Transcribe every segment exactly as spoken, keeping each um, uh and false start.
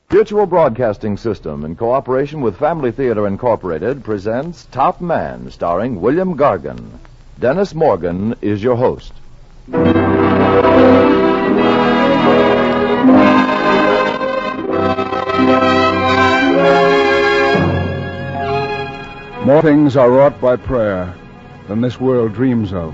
Mutual Broadcasting System, in cooperation with Family Theater Incorporated, presents Top Man, starring William Gargan. Dennis Morgan is your host. More things are wrought by prayer than this world dreams of.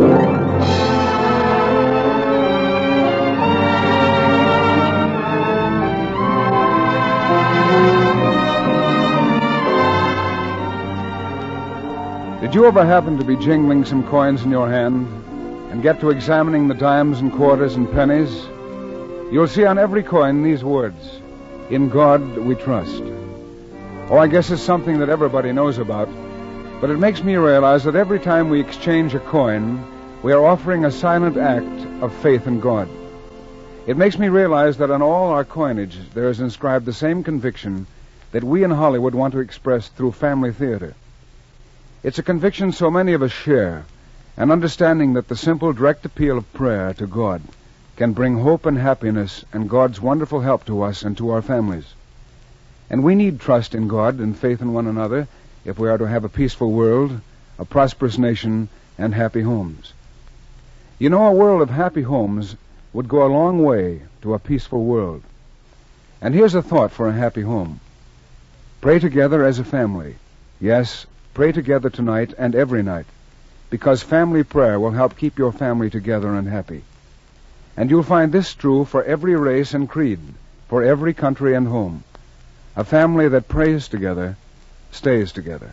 Did you ever happen to be jingling some coins in your hand and get to examining the dimes and quarters and pennies? You'll see on every coin these words, "In God we trust." Oh, I guess it's something that everybody knows about, but it makes me realize that every time we exchange a coin, we are offering a silent act of faith in God. It makes me realize that on all our coinage there is inscribed the same conviction that we in Hollywood want to express through Family Theater. It's a conviction so many of us share, an understanding that the simple, direct appeal of prayer to God can bring hope and happiness and God's wonderful help to us and to our families. And we need trust in God and faith in one another if we are to have a peaceful world, a prosperous nation, and happy homes. You know, a world of happy homes would go a long way to a peaceful world. And here's a thought for a happy home. Pray together as a family. Yes, pray together tonight and every night, because family prayer will help keep your family together and happy. And you'll find this true for every race and creed, for every country and home. A family that prays together stays together.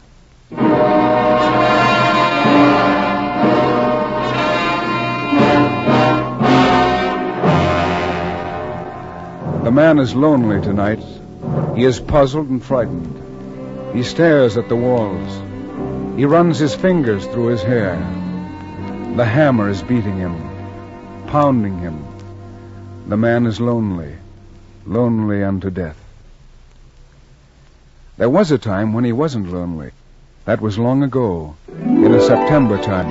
The man is lonely tonight. He is puzzled and frightened. He stares at the walls. He runs his fingers through his hair. The hammer is beating him, pounding him. The man is lonely, lonely unto death. There was a time when he wasn't lonely. That was long ago, in a September time.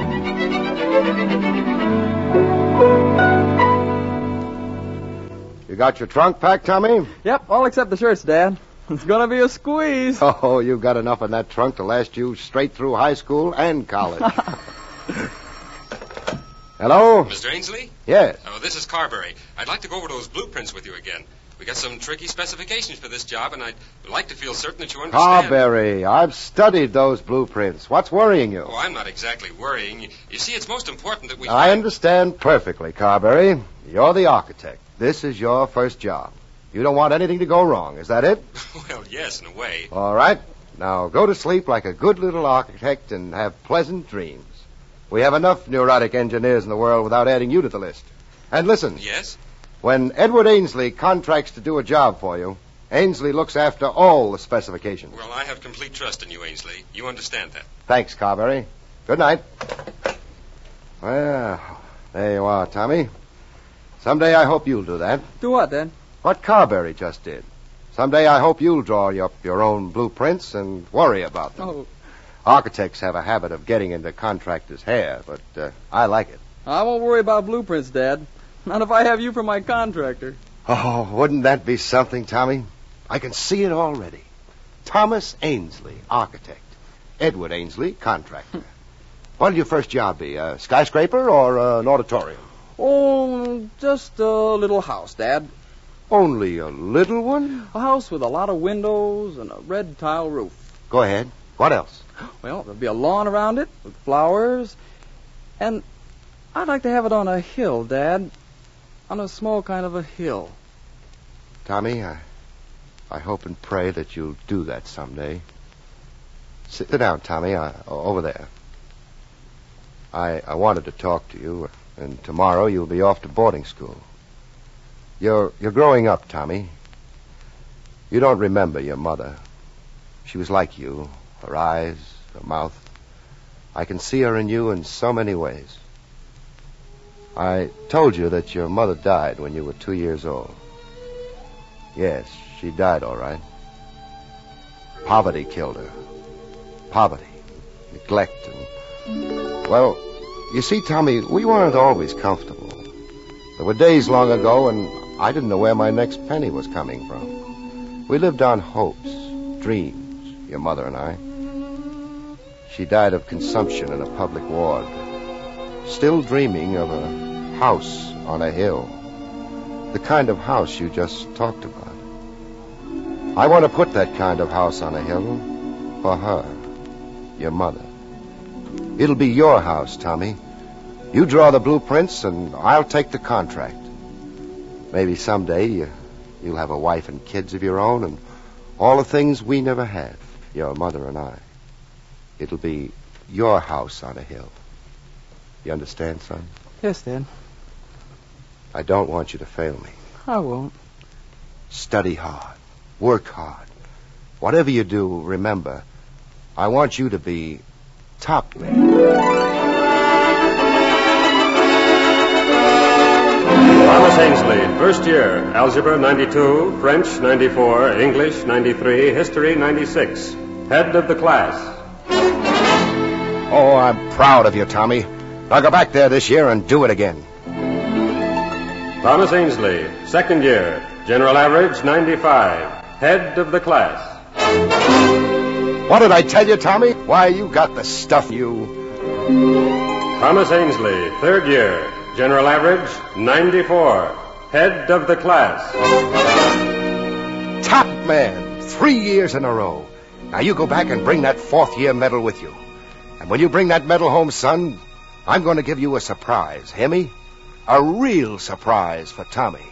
You got your trunk packed, Tommy? Yep, all except the shirts, Dad. It's gonna be a squeeze. Oh, you've got enough in that trunk to last you straight through high school and college. Hello? Mister Ainsley? Yes. Oh, this is Carberry. I'd like to go over those blueprints with you again. We got some tricky specifications for this job, and I'd like to feel certain that you understand. Carberry, I've studied those blueprints. What's worrying you? Oh, I'm not exactly worrying. You see, it's most important that we... I understand perfectly, Carberry. You're the architect. This is your first job. You don't want anything to go wrong, is that it? Well, yes, in a way. All right. Now go to sleep like a good little architect and have pleasant dreams. We have enough neurotic engineers in the world without adding you to the list. And listen. Yes? When Edward Ainsley contracts to do a job for you, Ainsley looks after all the specifications. Well, I have complete trust in you, Ainsley. You understand that. Thanks, Carberry. Good night. Well, there you are, Tommy. Someday I hope you'll do that. Do what, Dad? What Carberry just did. Someday I hope you'll draw up your own blueprints and worry about them. Oh. Architects have a habit of getting into contractors' hair, but uh, I like it. I won't worry about blueprints, Dad. Not if I have you for my contractor. Oh, wouldn't that be something, Tommy? I can see it already. Thomas Ainsley, architect. Edward Ainsley, contractor. What'll your first job be, a skyscraper or uh, an auditorium? Oh, just a little house, Dad. Only a little one? A house with a lot of windows and a red tile roof. Go ahead. What else? Well, there'll be a lawn around it with flowers. And I'd like to have it on a hill, Dad. On a small kind of a hill. Tommy, I, I hope and pray that you'll do that someday. Sit down, Tommy, I, over there. I, I wanted to talk to you, and tomorrow you'll be off to boarding school. You're, you're growing up, Tommy. You don't remember your mother. She was like you, her eyes, her mouth. I can see her in you in so many ways. I told you that your mother died when you were two years old. Yes, she died all right. Poverty killed her. Poverty, neglect, and... Well, you see, Tommy, we weren't always comfortable. There were days long ago when I didn't know where my next penny was coming from. We lived on hopes, dreams, your mother and I. She died of consumption in a public ward, still dreaming of a house on a hill, the kind of house you just talked about. I want to put that kind of house on a hill for her, your mother. It'll be your house, Tommy. You draw the blueprints, and I'll take the contract. Maybe someday you, you'll have a wife and kids of your own, and all the things we never had, your mother and I. It'll be your house on a hill. You understand, son? Yes, Dad. I don't want you to fail me. I won't. Study hard. Work hard. Whatever you do, remember, I want you to be top man. Thomas Ainsley, first year, Algebra ninety-two, French ninety-four, English ninety-three, History ninety-six. Head of the class. Oh, I'm proud of you, Tommy. Now go back there this year and do it again. Thomas Ainsley, second year, General Average ninety-five. Head of the class. What did I tell you, Tommy? Why, you got the stuff, you... Thomas Ainsley, third year, General Average ninety-four. Head of the class. Top man, three years in a row. Now you go back and bring that fourth year medal with you. And when you bring that medal home, son, I'm going to give you a surprise. Hear me? A real surprise for Tommy.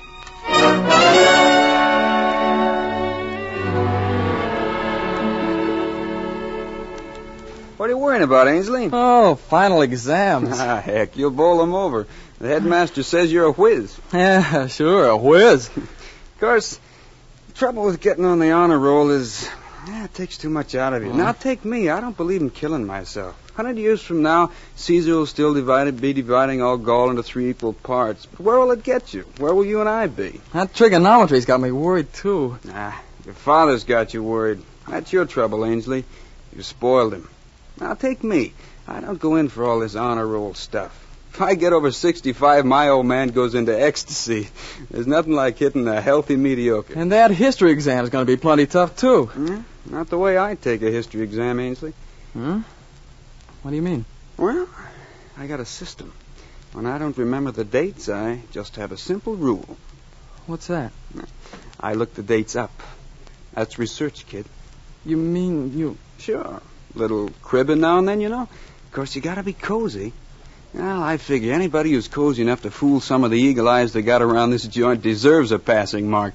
What are you worrying about, Ainsley? Oh, final exams. Ah, heck, you'll bowl them over. The headmaster says you're a whiz. Yeah, sure, a whiz. Of course, the trouble with getting on the honor roll is, yeah, it takes too much out of you. Mm. Now, take me. I don't believe in killing myself. A hundred years from now, Caesar will still divide, be dividing all Gaul into three equal parts. But where will it get you? Where will you and I be? That trigonometry's got me worried, too. Ah, your father's got you worried. That's your trouble, Ainsley. You spoiled him. Now, take me. I don't go in for all this honor roll stuff. If I get over sixty-five, my old man goes into ecstasy. There's nothing like hitting a healthy mediocre. And that history exam is going to be plenty tough, too. Hmm? Not the way I take a history exam, Ainsley. Hmm? What do you mean? Well, I got a system. When I don't remember the dates, I just have a simple rule. What's that? I look the dates up. That's research, kid. You mean you... Sure. Little cribbing now and then, you know. Of course, you gotta be cozy. Well, I figure anybody who's cozy enough to fool some of the eagle eyes they got around this joint deserves a passing mark.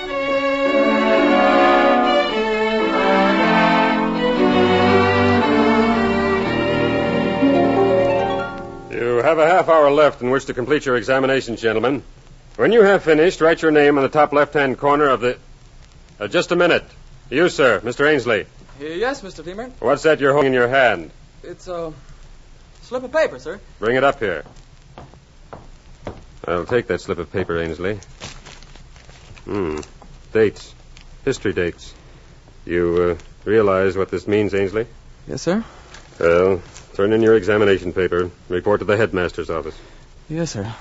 You have a half hour left in which to complete your examinations, gentlemen. When you have finished, write your name on the top left-hand corner of the... Uh, just a minute. You, sir, Mister Ainsley. Yes, Mister Feamer. What's that you're holding in your hand? It's a slip of paper, sir. Bring it up here. I'll take that slip of paper, Ainsley. Hmm. Dates. History dates. You uh, realize what this means, Ainsley? Yes, sir. Well, turn in your examination paper. Report to the headmaster's office. Yes, sir.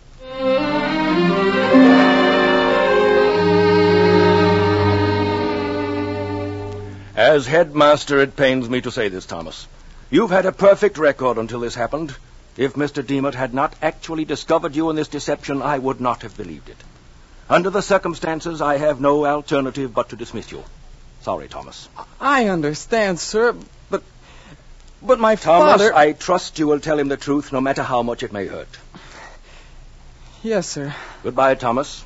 As headmaster, it pains me to say this, Thomas. You've had a perfect record until this happened. If Mister Demotte had not actually discovered you in this deception, I would not have believed it. Under the circumstances, I have no alternative but to dismiss you. Sorry, Thomas. I understand, sir, but... But my Thomas, father... I trust you will tell him the truth, no matter how much it may hurt. Yes, sir. Goodbye, Thomas.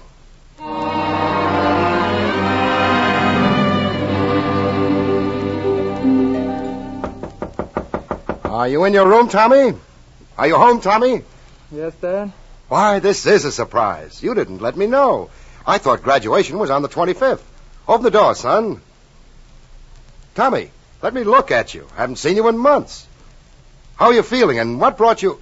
Are you in your room, Tommy? Are you home, Tommy? Yes, Dad? Why, this is a surprise. You didn't let me know. I thought graduation was on the twenty-fifth. Open the door, son. Tommy, let me look at you. Haven't seen you in months. How are you feeling, and what brought you...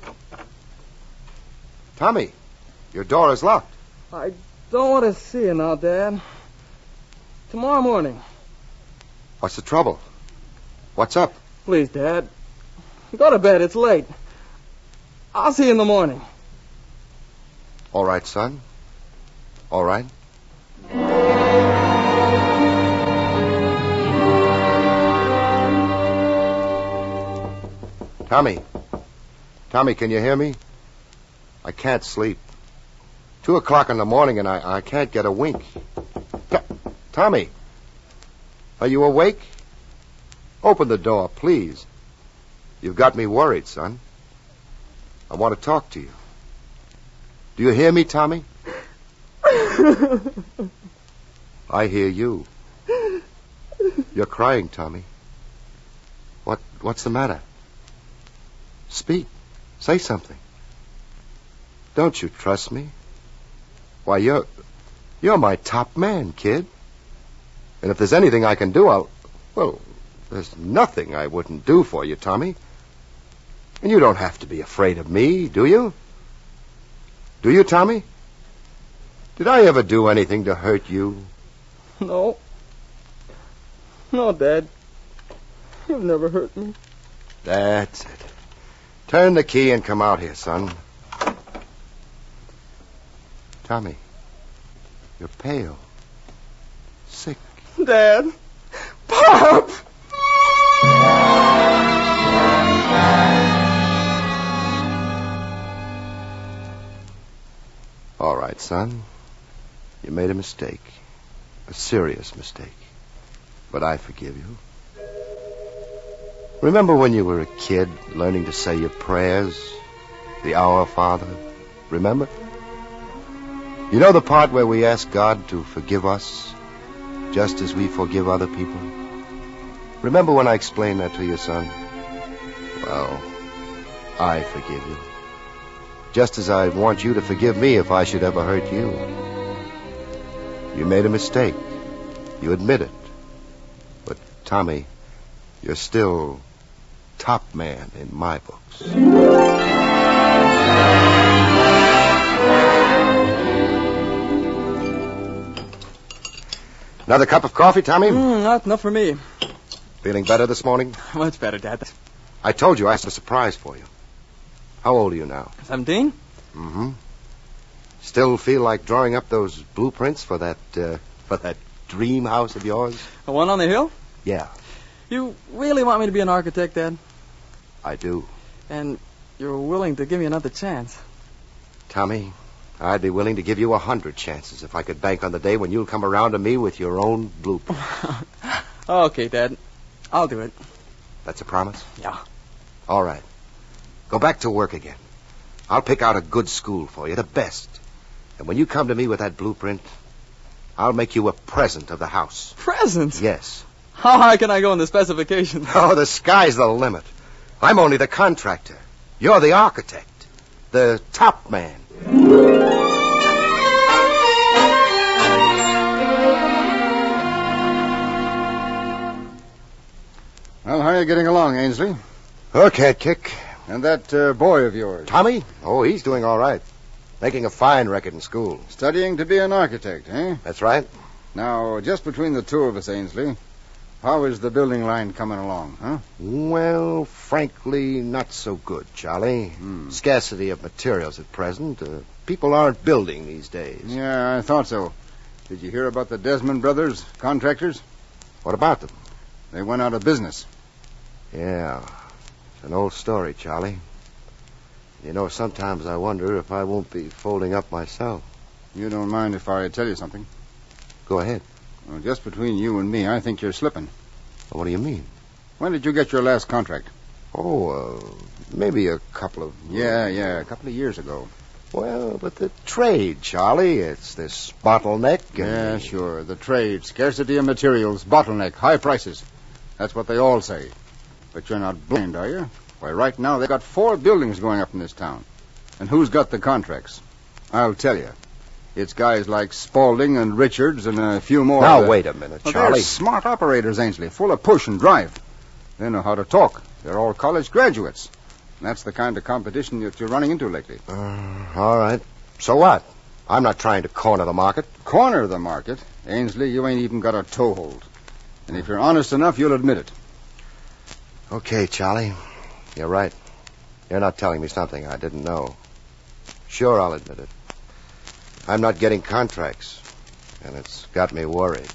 Tommy, your door is locked. I don't want to see you now, Dad. Tomorrow morning. What's the trouble? What's up? Please, Dad. Go to bed. It's late. I'll see you in the morning. All right, son. All right. Tommy. Tommy, can you hear me? I can't sleep. Two o'clock in the morning and I, I can't get a wink. T- Tommy. Are you awake? Open the door, please. You've got me worried, son. I want to talk to you. Do you hear me, Tommy? I hear you. You're crying, Tommy. What, what's the matter? Speak. Say something. Don't you trust me? Why, you're, you're my top man, kid. And if there's anything I can do, I'll, well, there's nothing I wouldn't do for you, Tommy. And you don't have to be afraid of me, do you? Do you, Tommy? Did I ever do anything to hurt you? No. No, Dad. You've never hurt me. That's it. Turn the key and come out here, son. Tommy, you're pale. Sick. Dad. Pop! All right, son. You made a mistake. A serious mistake. But I forgive you. Remember when you were a kid, learning to say your prayers? The Our Father? Remember? You know the part where we ask God to forgive us, just as we forgive other people? Remember when I explained that to you, son? Well, I forgive you. Just as I want you to forgive me if I should ever hurt you. You made a mistake. You admit it. But, Tommy, you're still top man in my books. Another cup of coffee, Tommy? Mm, not enough for me. Feeling better this morning? Much better, Dad. I told you I had a surprise for you. How old are you now? Seventeen? Mm-hmm. Still feel like drawing up those blueprints for that, uh, for that dream house of yours? The one on the hill? Yeah. You really want me to be an architect, Dad? I do. And you're willing to give me another chance? Tommy, I'd be willing to give you a hundred chances if I could bank on the day when you'll come around to me with your own blueprint. Okay, Dad. I'll do it. That's a promise? Yeah. All right. Go back to work again. I'll pick out a good school for you, the best. And when you come to me with that blueprint, I'll make you a present of the house. Present? Yes. How high can I go in the specifications? Oh, the sky's the limit. I'm only the contractor. You're the architect. The top man. Well, how are you getting along, Ainsley? Okay, Kick. And that uh, boy of yours? Tommy? Oh, he's doing all right. Making a fine record in school. Studying to be an architect, eh? That's right. Now, just between the two of us, Ainsley, how is the building line coming along, huh? Well, frankly, not so good, Charlie. Hmm. Scarcity of materials at present. Uh, people aren't building these days. Yeah, I thought so. Did you hear about the Desmond brothers, contractors? What about them? They went out of business. Yeah. It's an old story, Charlie. You know, sometimes I wonder if I won't be folding up myself. You don't mind if I tell you something? Go ahead. Well, just between you and me, I think you're slipping. What do you mean? When did you get your last contract? Oh, uh, maybe a couple of... Yeah, yeah, a couple of years ago. Well, but the trade, Charlie, it's this bottleneck. And Yeah, the... sure. The trade, scarcity of materials, bottleneck, high prices. That's what they all say. But you're not blind, are you? Why, right now they've got four buildings going up in this town. And who's got the contracts? I'll tell you. It's guys like Spaulding and Richards and a few more. Now, of the... wait a minute, well, Charlie. They're smart operators, Ainsley, full of push and drive. They know how to talk. They're all college graduates. And that's the kind of competition that you're running into lately. Uh, all right. So what? I'm not trying to corner the market. Corner the market? Ainsley, you ain't even got a toehold. And if you're honest enough, you'll admit it. Okay, Charlie. You're right. You're not telling me something I didn't know. Sure, I'll admit it. I'm not getting contracts, and it's got me worried.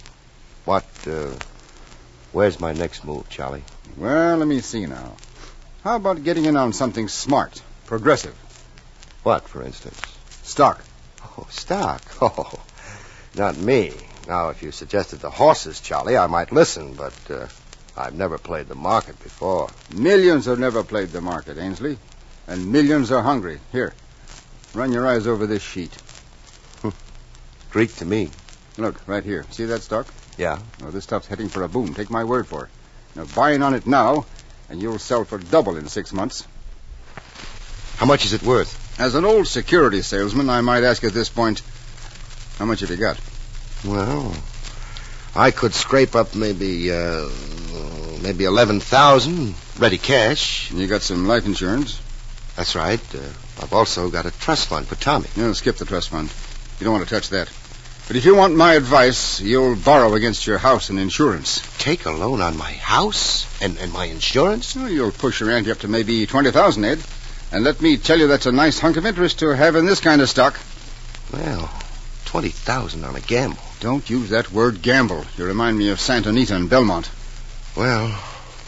What, uh, where's my next move, Charlie? Well, let me see now. How about getting in on something smart, progressive? What, for instance? Stock. Oh, stock. Oh, not me. Now, if you suggested the horses, Charlie, I might listen, but uh, I've never played the market before. Millions have never played the market, Ainsley. And millions are hungry. Here, run your eyes over this sheet. Greek to me. Look, right here. See that stock? Yeah. Oh, this stuff's heading for a boom. Take my word for it. Now, buy in on it now, and you'll sell for double in six months. How much is it worth? As an old security salesman, I might ask at this point, how much have you got? Well, I could scrape up maybe, uh, maybe eleven thousand ready cash. And you got some life insurance? That's right. Uh, I've also got a trust fund for Tommy. No, skip the trust fund. You don't want to touch that. But if you want my advice, you'll borrow against your house and insurance. Take a loan on my house and, and my insurance? Well, you'll push your ante up to maybe twenty thousand, Ed. And let me tell you, that's a nice hunk of interest to have in this kind of stock. Well, twenty thousand on a gamble. Don't use that word gamble. You remind me of Santa Anita and Belmont. Well,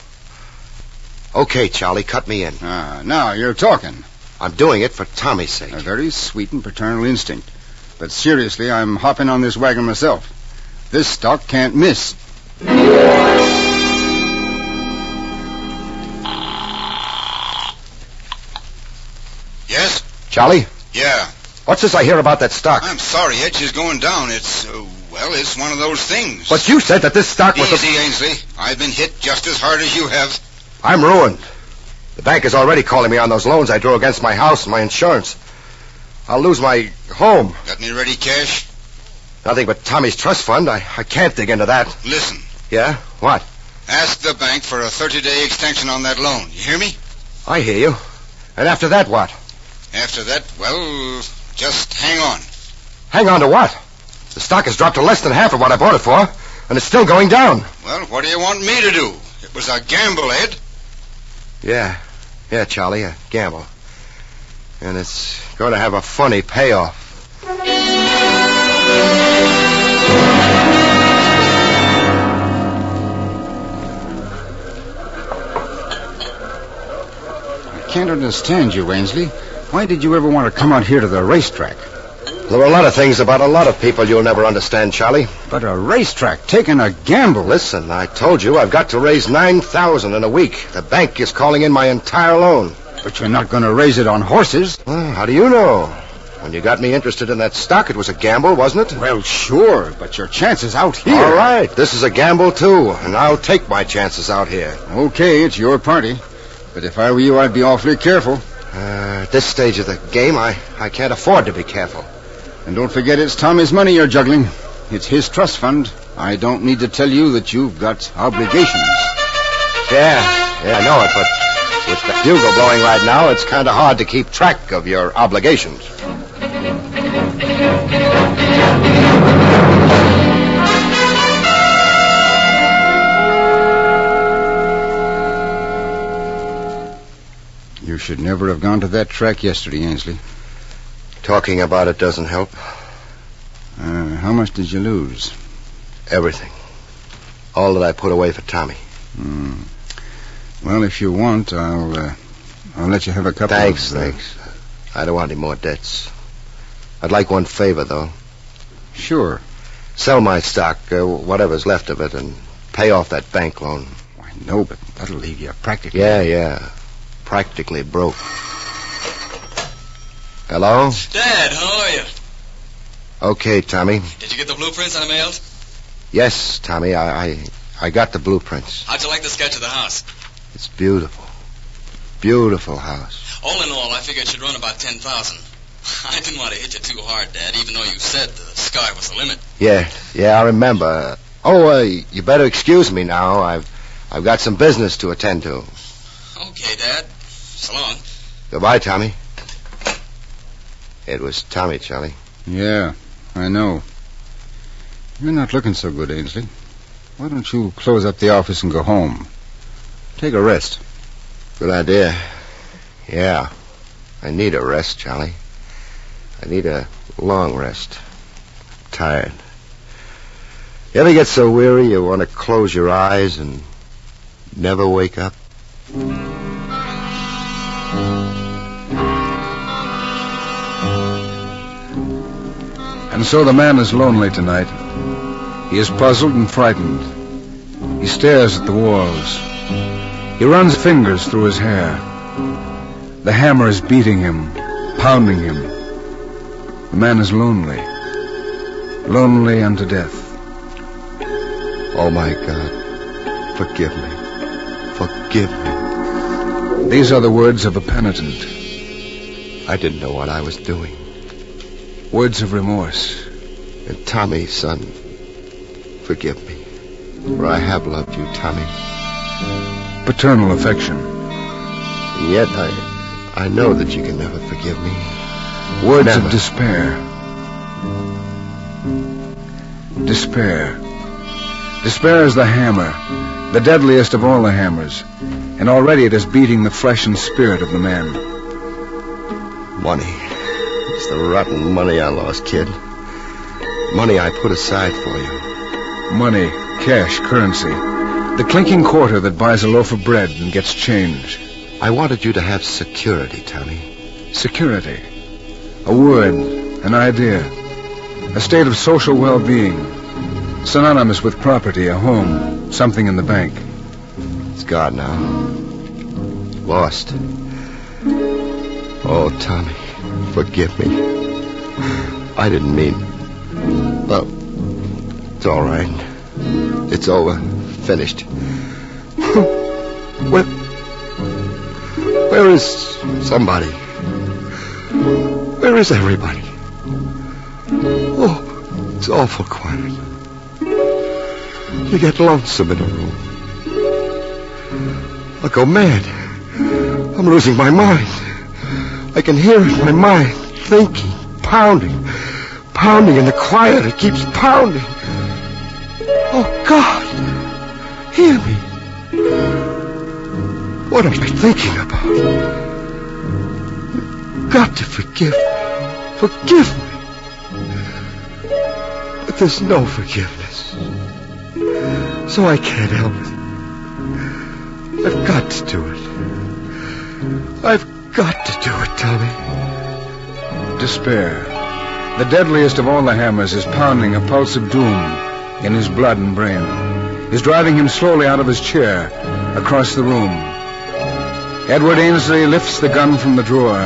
okay, Charlie, cut me in. Ah, now you're talking. I'm doing it for Tommy's sake. A very sweet and paternal instinct. But seriously, I'm hopping on this wagon myself. This stock can't miss. Yes? Charlie? Yeah. What's this I hear about that stock? I'm sorry, Edge is going down. It's, uh, well, it's one of those things. But you said that this stock was... Easy, a... Ainsley. I've been hit just as hard as you have. I'm ruined. The bank is already calling me on those loans I drew against my house and my insurance. I'll lose my home. Got any ready cash? Nothing but Tommy's trust fund. I, I can't dig into that. Listen. Yeah? What? Ask the bank for a thirty-day extension on that loan. You hear me? I hear you. And after that, what? After that, well, just hang on. Hang on to what? The stock has dropped to less than half of what I bought it for, and it's still going down. Well, what do you want me to do? It was a gamble, Ed. Yeah. Yeah, Charlie, a gamble. And it's going to have a funny payoff. I can't understand you, Ainsley. Why did you ever want to come out here to the racetrack? There are a lot of things about a lot of people you'll never understand, Charlie. But a racetrack, taking a gamble. Listen, I told you I've got to raise nine thousand in a week. The bank is calling in my entire loan. But you're not going to raise it on horses. Well, how do you know? When you got me interested in that stock, it was a gamble, wasn't it? Well, sure, but your chances out here... All right, this is a gamble, too, and I'll take my chances out here. Okay, it's your party. But if I were you, I'd be awfully careful. Uh, at this stage of the game, I, I can't afford to be careful. And don't forget it's Tommy's money you're juggling. It's his trust fund. I don't need to tell you that you've got obligations. Yeah, yeah, I know it, but with the bugle blowing right now, it's kind of hard to keep track of your obligations. You should never have gone to that track yesterday, Ainsley. Talking about it doesn't help. Uh, how much did you lose? Everything. All that I put away for Tommy. Mm. Well, if you want, I'll uh, I'll let you have a couple thanks, of... Thanks, thanks. I don't want any more debts. I'd like one favor, though. Sure. Sell my stock, uh, whatever's left of it, and pay off that bank loan. I know, but that'll leave you practically... Yeah, yeah. Practically broke. Hello? Dad, how are you? Okay, Tommy. Did you get the blueprints I mailed? Yes, Tommy, I, I, I got the blueprints. How'd you like the sketch of the house? It's beautiful. Beautiful house. All in all, I figured it should run about ten thousand. I didn't want to hit you too hard, Dad, even though you said the sky was the limit. Yeah, yeah, I remember. Oh, uh, you better excuse me now. I've, I've got some business to attend to. Okay, Dad. So long. Goodbye, Tommy. It was Tommy, Charlie. Yeah, I know. You're not looking so good, Ainsley. Why don't you close up the office and go home? Take a rest. Good idea. Yeah, I need a rest, Charlie. I need a long rest. I'm tired. You ever get so weary you want to close your eyes and never wake up? And so the man is lonely tonight. He is puzzled and frightened. He stares at the walls. He runs fingers through his hair. The hammer is beating him, pounding him. The man is lonely. Lonely unto death. Oh, my God. Forgive me. Forgive me. These are the words of a penitent. I didn't know what I was doing. Words of remorse. And Tommy, son, forgive me. For I have loved you, Tommy. Paternal affection. And yet I, I know that you can never forgive me. Words never. of despair. Despair. Despair is the hammer, the deadliest of all the hammers, and already it is beating the flesh and spirit of the man. Money. It's the rotten money I lost, kid. Money I put aside for you. Money, cash, currency. The clinking quarter that buys a loaf of bread and gets change. I wanted you to have security, Tommy. Security. A word, an idea. A state of social well-being. Synonymous with property, a home, something in the bank. It's gone now. Lost. Oh, Tommy, forgive me. I didn't mean... Well, it's all right. It's over. Finished. Where... Where is somebody? Where is everybody? Oh, it's awful quiet. You get lonesome in a room. I'll go mad. I'm losing my mind. I can hear it in my mind, thinking, pounding, pounding in the quiet. It keeps pounding. Oh, God, hear me. What am I thinking about? You've got to forgive me. Forgive me. But there's no forgiveness. So I can't help it. I've got to do it. I've got to do it, Tommy. Despair. The deadliest of all the hammers is pounding a pulse of doom in his blood and brain. Is driving him slowly out of his chair, across the room. Edward Ainsley lifts the gun from the drawer.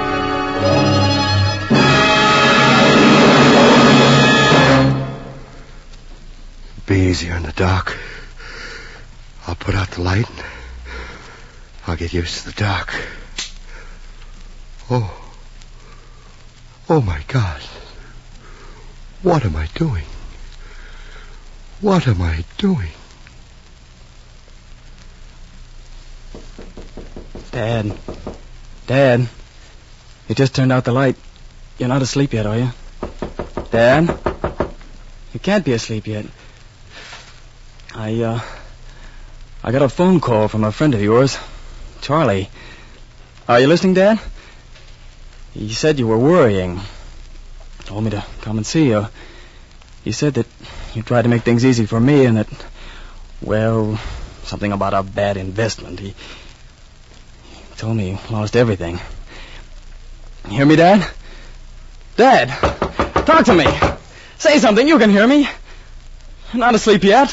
Be easier in the dark. I'll put out the light and I'll get used to the dark. Oh. Oh, my God. What am I doing? What am I doing? Dad. Dad. You just turned out the light. You're not asleep yet, are you? Dad? You can't be asleep yet. I, uh... I got a phone call from a friend of yours, Charlie. Are you listening, Dad? He said you were worrying. Told me to come and see you. He said that you tried to make things easy for me and that, well, something about a bad investment. He, he told me you lost everything. You hear me, Dad? Dad! Talk to me! Say something, you can hear me. You're not asleep yet.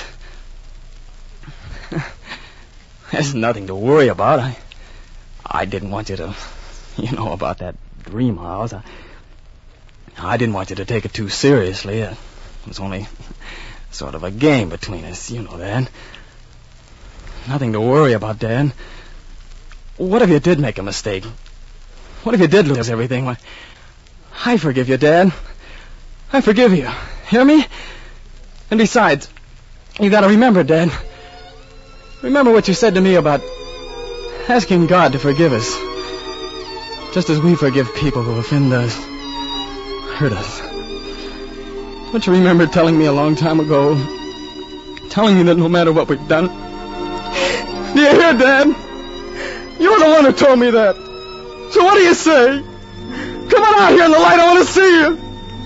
There's nothing to worry about. I, I didn't want you to, you know, about that dream house. I, I didn't want you to take it too seriously. It was only sort of a game between us, you know that. Nothing to worry about, Dad. What if you did make a mistake? What if you did lose everything? Why, I forgive you, Dad. I forgive you. Hear me? And besides, you gotta remember, Dad. Remember what you said to me about asking God to forgive us. Just as we forgive people who offend us, hurt us. Don't you remember telling me a long time ago, telling me that no matter what we've done... Do you hear, Dad? You're the one who told me that. So what do you say? Come on out here in the light, I want to see you.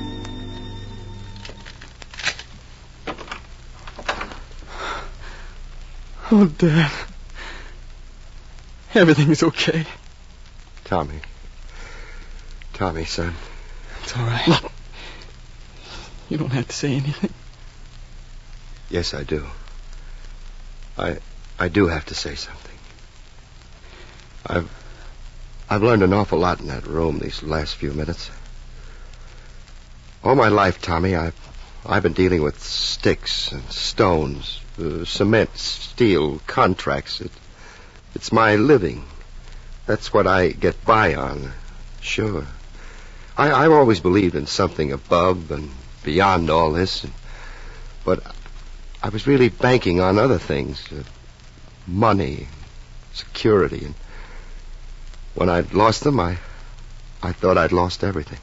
Oh, Dad. Everything's okay. Tommy. Tommy, son. It's all right. You don't have to say anything. Yes, I do. I I do have to say something. I've I've learned an awful lot in that room these last few minutes. All my life, Tommy, I've I've been dealing with sticks and stones, uh, cement, steel, contracts. It, it's my living. That's what I get by on. Sure. I, I've always believed in something above and beyond all this, but I was really banking on other things, uh, money, security, and when I'd lost them, I, I thought I'd lost everything.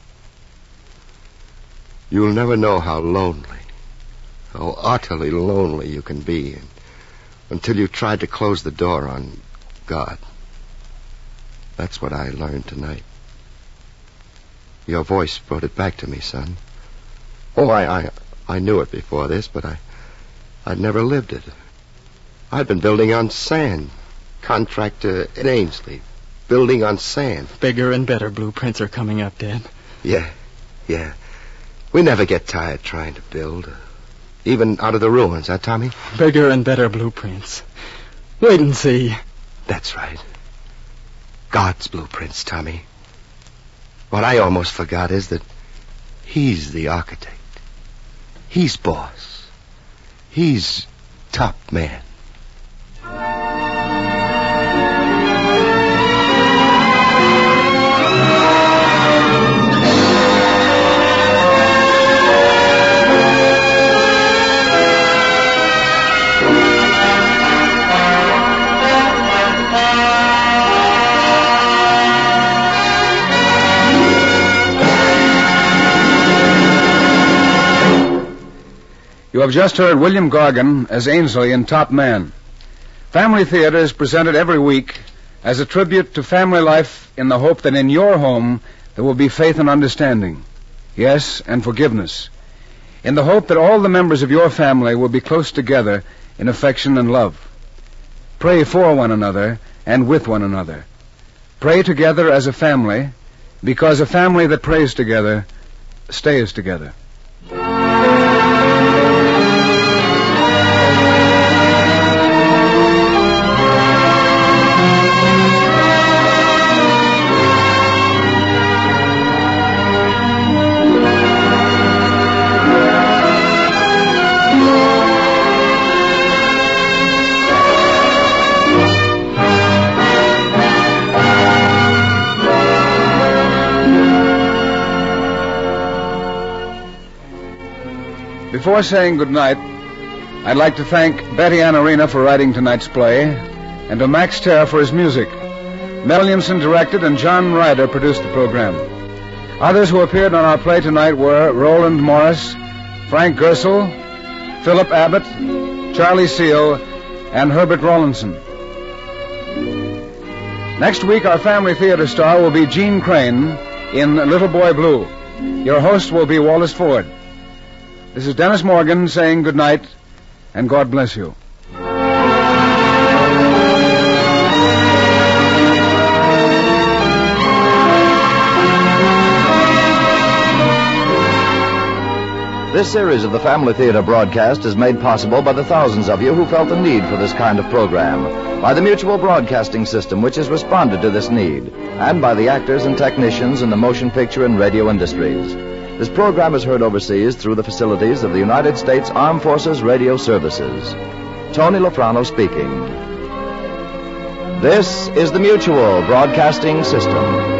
You'll never know how lonely, how utterly lonely you can be and, until you've tried to close the door on God. That's what I learned tonight. Your voice brought it back to me, son. Oh, I, I, I knew it before this, but I, I'd never lived it. I'd been building on sand. Contractor at Ainsley. Building on sand. Bigger and better blueprints are coming up, Dad. Yeah, yeah. We never get tired trying to build. Even out of the ruins, huh, Tommy? Bigger and better blueprints. Wait and see. That's right. God's blueprints, Tommy. What I almost forgot is that he's the architect. He's boss. He's top man. You have just heard William Gargan as Ainsley in Top Man. Family Theater is presented every week as a tribute to family life in the hope that in your home there will be faith and understanding. Yes, and forgiveness. In the hope that all the members of your family will be close together in affection and love. Pray for one another and with one another. Pray together as a family, because a family that prays together stays together. Before saying goodnight, I'd like to thank Betty Ann Arena for writing tonight's play, and to Max Terr for his music. Mel Williamson directed, and John Ryder produced the program. Others who appeared on our play tonight were Roland Morris, Frank Gersel, Philip Abbott, Charlie Seal, and Herbert Rawlinson. Next week, our Family Theater star will be Gene Crane in Little Boy Blue. Your host will be Wallace Ford. This is Dennis Morgan saying good night, and God bless you. This series of the Family Theater broadcast is made possible by the thousands of you who felt the need for this kind of program, by the Mutual Broadcasting System, which has responded to this need, and by the actors and technicians in the motion picture and radio industries. This program is heard overseas through the facilities of the United States Armed Forces Radio Services. Tony Lafrano speaking. This is the Mutual Broadcasting System.